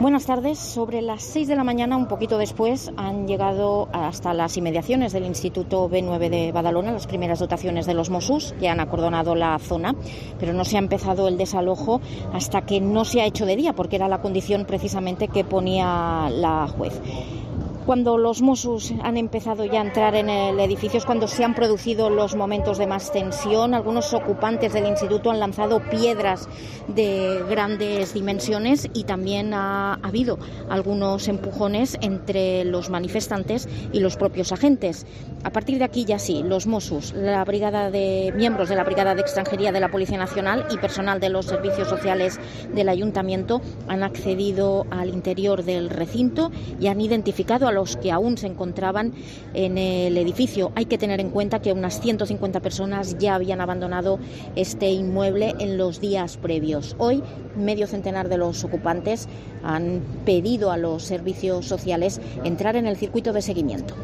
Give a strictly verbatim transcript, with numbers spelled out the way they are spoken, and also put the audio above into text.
Buenas tardes. Sobre las seis de la mañana, un poquito después, han llegado hasta las inmediaciones del Instituto B nueve de Badalona las primeras dotaciones de los Mossos, que han acordonado la zona, pero no se ha empezado el desalojo hasta que no se ha hecho de día, porque era la condición precisamente que ponía la juez. Cuando los Mossos han empezado ya a entrar en el edificio es cuando se han producido los momentos de más tensión. Algunos ocupantes del instituto han lanzado piedras de grandes dimensiones y también ha, ha habido algunos empujones entre los manifestantes y los propios agentes. A partir de aquí ya sí, los Mossos, la brigada de miembros de la Brigada de Extranjería de la Policía Nacional y personal de los servicios sociales del Ayuntamiento han accedido al interior del recinto y han identificado a los que aún se encontraban en el edificio. Hay que tener en cuenta que unas ciento cincuenta personas ya habían abandonado este inmueble en los días previos. Hoy, medio centenar de los ocupantes han pedido a los servicios sociales entrar en el circuito de seguimiento.